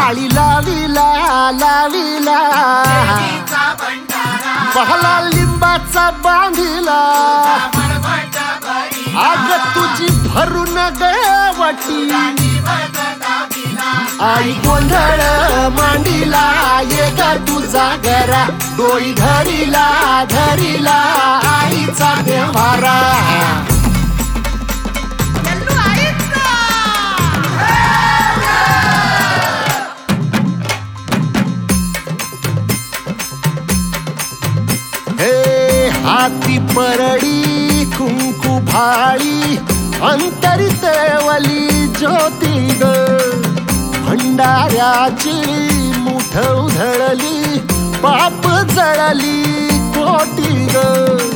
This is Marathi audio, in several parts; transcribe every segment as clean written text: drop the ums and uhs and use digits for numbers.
माळी लाविला लाविला पहला लिंबाचा बांधिला आग तुझी भरून गवटी आई गोंधळ मांडीला ये ग तुझा घरा डोई धरीला धरीला आईचा देवारा हाती परडी कुंकू भाळी अंतरितवली ज्योती ग भंडाऱ्याची मुठ उधळली पाप जळली कोटी ग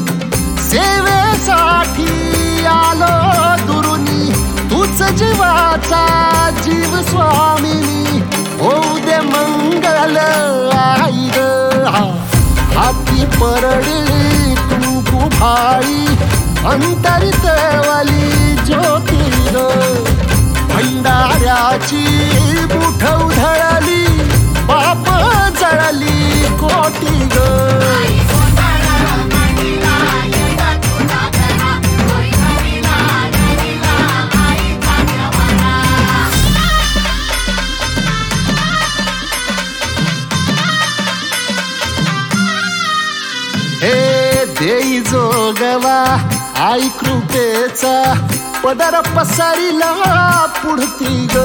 सेवेसाठी आलो दुरुनी तूच जीवाचा जीव स्वामिनी होऊ दे मंगल आई ग हाती परडी कुंकू भाळी अंतरितवली ज्योती ग भंडाऱ्याची मुठ उधळली पाप जळली कोटी ग देई जोगवा आई कृपेचा पदर पसरिला पुढती ग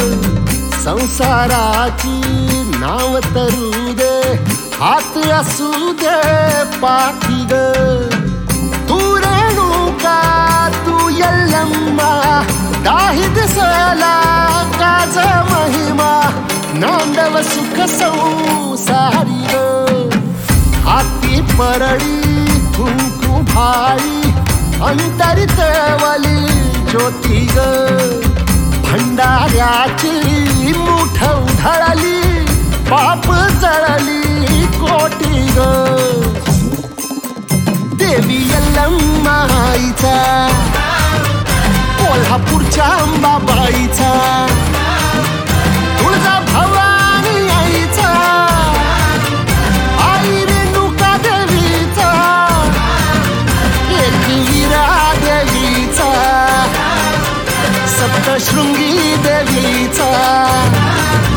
संसाराची नाव तरू दे हात असू दे पाठी ग तू रेणुका तू यल्लम्मा दाही दिसला काज महिमा नांदव सुख संसारी ग हाती परडी कुंकू भाळी अंतरितवली ज्योती ग भंडाऱ्याची मुठ उधळली पाप जळली कोटी ग देवी यल्लम्मा आईचा कोल्हापूरच्या अंबाबाईचा तुळजा भवानी आईचा सप्तशृंगी देवीचा